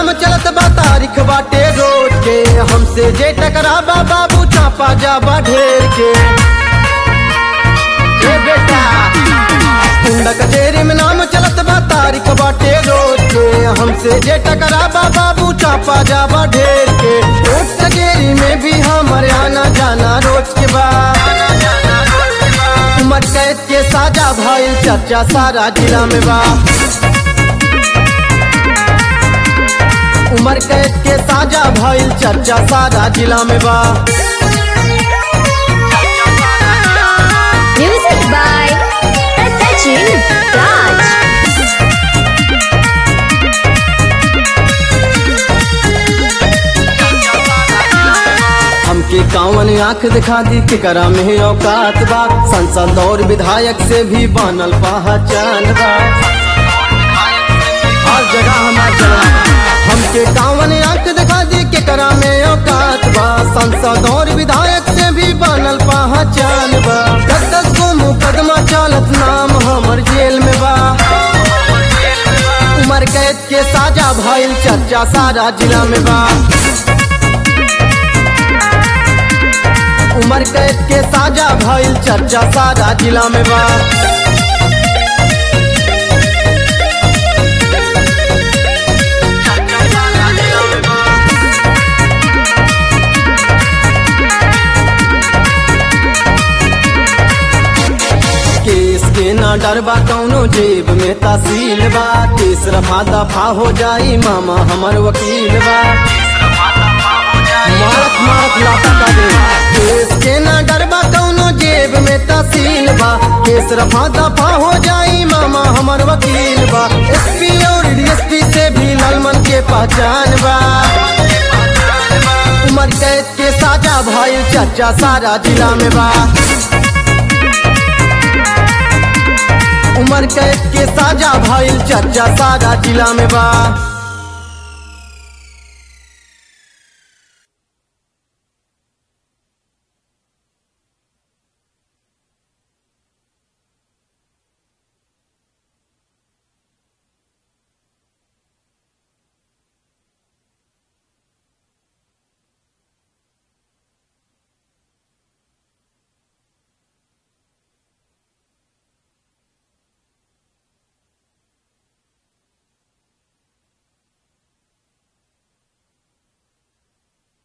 नाम चलत बा तारीख बाटे रोज के, हमसे जे टकराबा बाबू चापा जाबा ढेर के। ए बेटा कुंडा कचेरी में नाम चलत बा तारीख बाटे रोज के, हमसे जे टकराबा बाबू चापा जाबा ढेर के। कोर्ट कचेरी में भी हमारे आना जाना रोज के बाद। उम्र कैद के साजा भइल चर्चा सारा जिला में बा। उम्र कैद के साजा भइल चर्चा सारा जिला में बा। Music by Sachin Raj. हमके कावन आंख दिखा दी कि करा में औकात बा, संसद और विधायक से भी बनल पहचान बा। हर जगह हमार चला हमके कावन आंख दिखा दी कि करा में औकात बा, संसद और विधायक से भी बनल पहचान बा। 10 को मुकदमा चलत नाम हमर जेल में बा। उम्र कैद के साजा भइल चर्चा सारा जिला में बा। उम्र कैद के साजा भइल चर्चा सारा जिला में बा। केस के ना डरबा कौनो जेब में तहसील बा, केस रफा दफा हो जाई मामा हमर वकील बा। मारत मारत लापता दे केस के ना डरबा कौनो जेब में तहसील बा, केस रफा दफा हो जाई मामा हमर वकील बा। एसपी और डीएसपी से भी लालमन के पहचान बा। उम्र कैद के साजा भइल चर्चा सारा जिला में बा। उम्र कैद के साजा भइल चर्चा सारा जिला में बा।